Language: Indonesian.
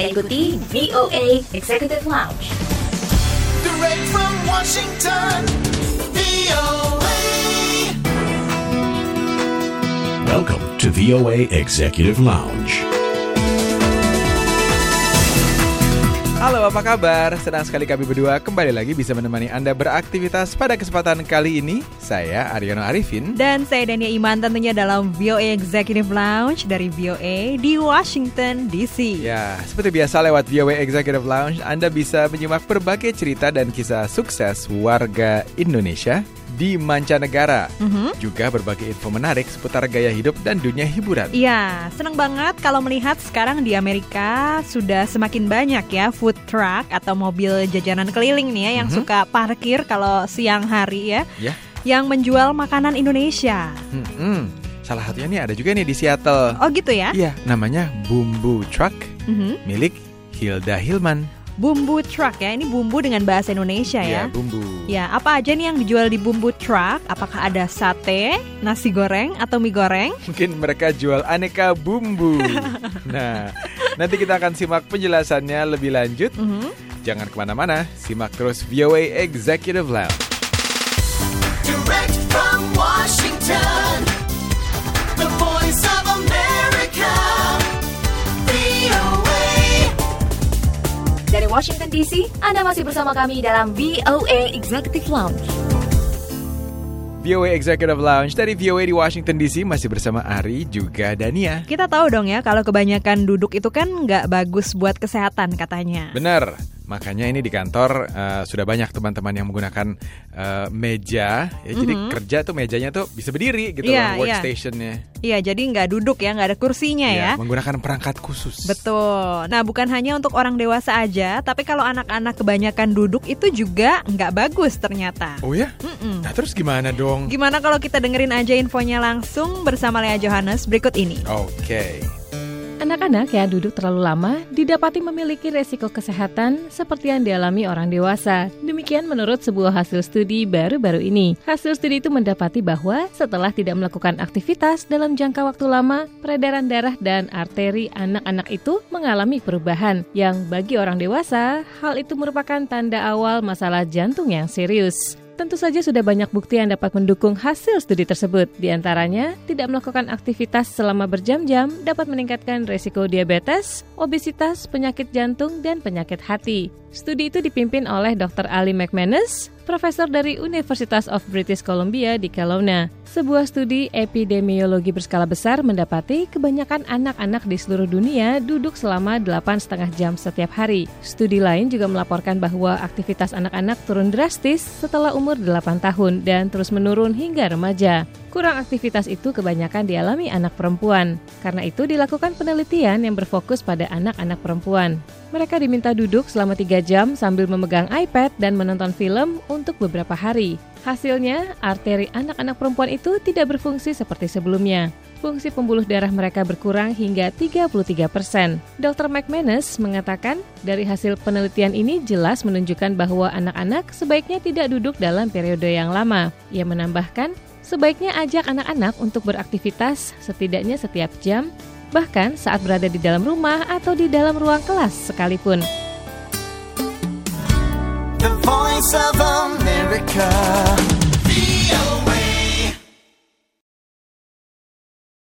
Anda ikuti VOA Executive Lounge. Direct from Washington, VOA. Welcome to VOA Executive Lounge. Halo, apa kabar? Senang sekali kami berdua kembali lagi bisa menemani Anda beraktivitas pada kesempatan kali ini. Saya Aryono Arifin. Dan saya Dania Iman tentunya dalam VOA Executive Lounge dari VOA di Washington DC. Ya, seperti biasa lewat VOA Executive Lounge Anda bisa menyimak berbagai cerita dan kisah sukses warga Indonesia di mancanegara. Juga berbagai info menarik seputar gaya hidup dan dunia hiburan. Iya, senang banget kalau melihat sekarang di Amerika sudah semakin banyak ya food truck atau mobil jajanan keliling nih ya yang suka parkir kalau siang hari ya. Yang menjual makanan Indonesia. Salah satunya nih ada juga nih di Seattle. Oh gitu ya? Iya, namanya Bumbu Truck milik Hilda Hilman. Bumbu truck ya, ini bumbu dengan bahasa Indonesia ya. Iya, bumbu. Ya, apa aja nih yang dijual di bumbu truck? Apakah ada sate, nasi goreng, atau mie goreng? Mungkin mereka jual aneka bumbu. Nah, nanti kita akan simak penjelasannya lebih lanjut. Jangan kemana-mana, simak terus VOA Executive Lounge. Direct from Washington, the voice of America, VOA. Dari Washington DC, Anda masih bersama kami dalam VOA Executive Lounge. VOA Executive Lounge dari VOA di Washington DC masih bersama Ari juga Dania. Kita tahu dong ya, kalau kebanyakan duduk itu kan nggak bagus buat kesehatan katanya. Benar, makanya ini di kantor sudah banyak teman-teman yang menggunakan meja. Ya, jadi kerja tuh mejanya tuh bisa berdiri gitu loh, workstationnya. Iya, jadi nggak duduk ya, nggak ada kursinya ya. Menggunakan perangkat khusus. Betul. Nah, bukan hanya untuk orang dewasa aja, tapi kalau anak-anak kebanyakan duduk itu juga nggak bagus ternyata. Oh ya? Nah terus gimana dong? Gimana kalau kita dengerin aja infonya langsung bersama Lea Johannes berikut ini. Oke. Anak-anak yang duduk terlalu lama didapati memiliki resiko kesehatan seperti yang dialami orang dewasa. Demikian menurut sebuah hasil studi baru-baru ini. Hasil studi itu mendapati bahwa setelah tidak melakukan aktivitas dalam jangka waktu lama, peredaran darah dan arteri anak-anak itu mengalami perubahan. Yang bagi orang dewasa, hal itu merupakan tanda awal masalah jantung yang serius. Tentu saja sudah banyak bukti yang dapat mendukung hasil studi tersebut. Di antaranya, tidak melakukan aktivitas selama berjam-jam dapat meningkatkan resiko diabetes, obesitas, penyakit jantung, dan penyakit hati. Studi itu dipimpin oleh Dr. Ali McManus, profesor dari University of British Columbia di Kelowna. Sebuah studi epidemiologi berskala besar mendapati kebanyakan anak-anak di seluruh dunia duduk selama 8,5 jam setiap hari. Studi lain juga melaporkan bahwa aktivitas anak-anak turun drastis setelah umur 8 tahun dan terus menurun hingga remaja. Kurang aktivitas itu kebanyakan dialami anak perempuan. Karena itu dilakukan penelitian yang berfokus pada anak-anak perempuan. Mereka diminta duduk selama 3 jam sambil memegang iPad dan menonton film untuk beberapa hari. Hasilnya, arteri anak-anak perempuan itu tidak berfungsi seperti sebelumnya. Fungsi pembuluh darah mereka berkurang hingga 33%. Dr. McManus mengatakan, dari hasil penelitian ini jelas menunjukkan bahwa anak-anak sebaiknya tidak duduk dalam periode yang lama. Ia menambahkan, sebaiknya ajak anak-anak untuk beraktivitas setidaknya setiap jam, bahkan saat berada di dalam rumah atau di dalam ruang kelas sekalipun. The voice of